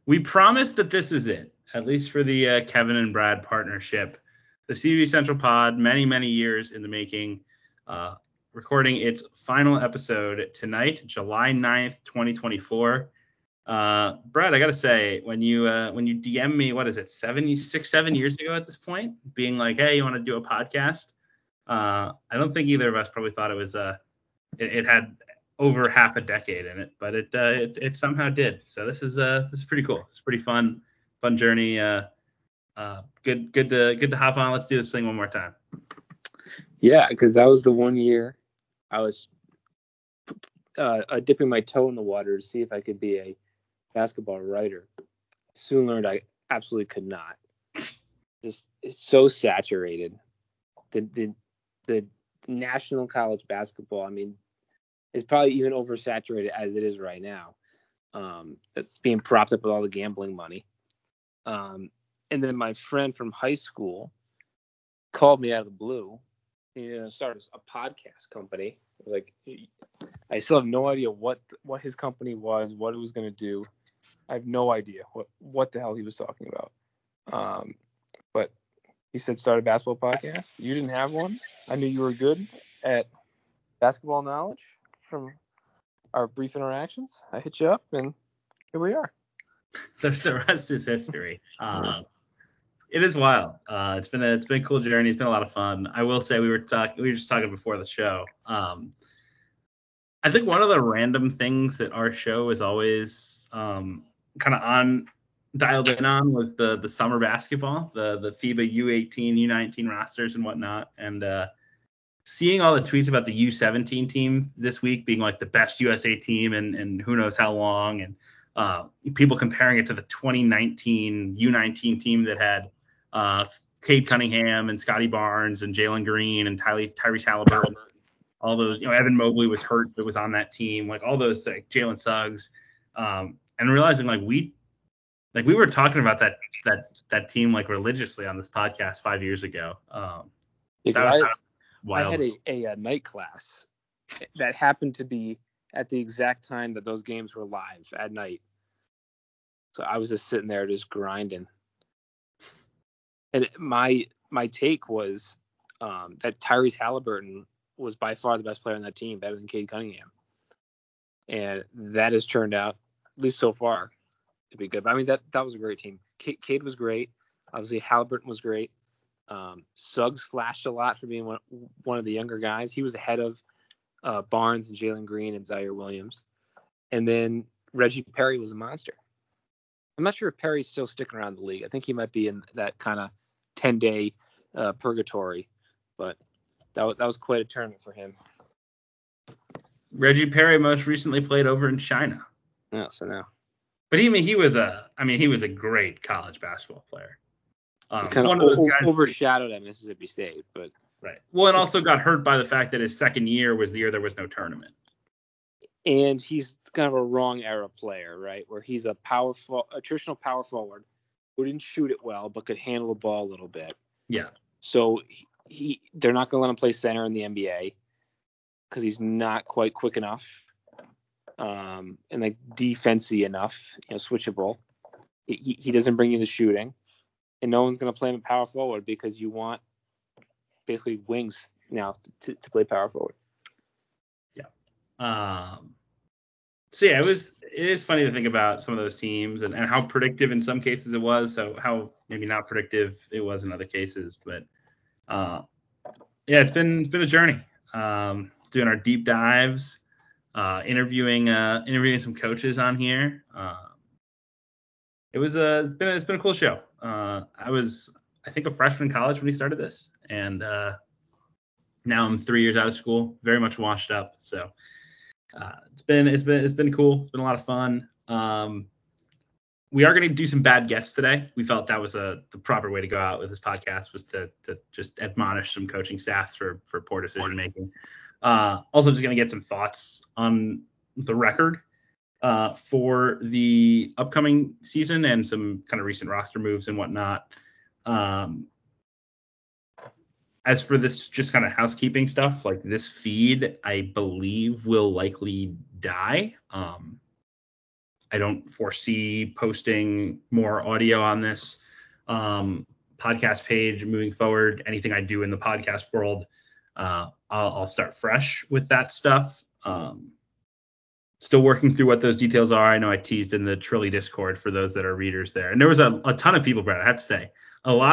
We promised that this is it, at least for the Kevin and Brad partnership. The CB Central Pod, many, many years in the making, recording its final episode tonight, July 9th, 2024. Brad, I got to say, when you DM me, what is it, 7 years ago at this point, being like, hey, you want to do a podcast? I don't think either of us probably thought it was it had over half a decade in it, but it somehow did. So this is pretty cool. It's a pretty fun journey. Good to hop on. Let's do this thing one more time. Yeah, because that was the 1 year I was dipping my toe in the water to see if I could be a basketball writer. Soon learned I absolutely could not. Just it's so saturated. The national college basketball, I mean, is probably even oversaturated as it is right now. It's being propped up with all the gambling money. And then my friend from high school called me out of the blue. He started a podcast company. Like, I still have no idea what his company was, what it was going to do. I have no idea what the hell he was talking about. But he said start a basketball podcast. You didn't have one. I knew you were good at basketball knowledge from our brief interactions. I hit you up, and here we are. The rest is history. It is wild. It's been a cool journey. It's been a lot of fun. I will say we were just talking before the show. I think one of the random things that our show is always kind of on dialed in on was the summer basketball, the FIBA U18, U19 rosters and whatnot, and seeing all the tweets about the U17 team this week being like the best USA team and who knows how long, and people comparing it to the 2019 U19 team that had Cade Cunningham and Scotty Barnes and Jalen Green and Tyrese Halliburton, all those, Evan Mobley was hurt but was on that team, like all those, like Jalen Suggs, and realizing like we were talking about that team like religiously on this podcast 5 years ago. That was wild. I had a night class that happened to be at the exact time that those games were live at night. So I was just sitting there just grinding. And my take was that Tyrese Halliburton was by far the best player on that team, better than Cade Cunningham. And that has turned out, at least so far, to be good. But I mean, that was a great team. Cade was great. Obviously, Halliburton was great. Suggs flashed a lot for being one of the younger guys. He was ahead of Barnes and Jalen Green and Zaire Williams. And then Reggie Perry was a monster. I'm not sure if Perry's still sticking around the league. I think he might be in that kind of 10-day purgatory. But that was quite a tournament for him. Reggie Perry most recently played over in China. Yeah, so now. But he was a great college basketball player. Kind of overshadowed at Mississippi State, but right. Well, and also got hurt by the fact that his second year was the year there was no tournament. And he's kind of a wrong era player, right? Where he's a traditional power forward who didn't shoot it well, but could handle the ball a little bit. Yeah. So they're not going to let him play center in the NBA because he's not quite quick enough, and like defensy enough, switchable. He doesn't bring you the shooting. And no one's going to play him at power forward because you want basically wings now to play power forward. Yeah. So yeah, it is funny to think about some of those teams and how predictive in some cases it was. So how maybe not predictive it was in other cases. But yeah, it's been a journey. Doing our deep dives, interviewing some coaches on here. It's been a cool show. I was, I think, a freshman in college when we started this, and now I'm 3 years out of school, very much washed up. So it's been cool. It's been a lot of fun. We are going to do some bad guests today. We felt that was the proper way to go out with this podcast, was to just admonish some coaching staffs for poor decision making. Also, just going to get some thoughts on the record for the upcoming season and some kind of recent roster moves and whatnot. As for this just kind of housekeeping stuff, like this feed, I believe will likely die. I don't foresee posting more audio on this podcast page moving forward. Anything I do in the podcast world, I'll start fresh with that stuff. Still working through what those details are. I know I teased in the Trilly Discord for those that are readers there. And there was a ton of people, Brad, I have to say. A lot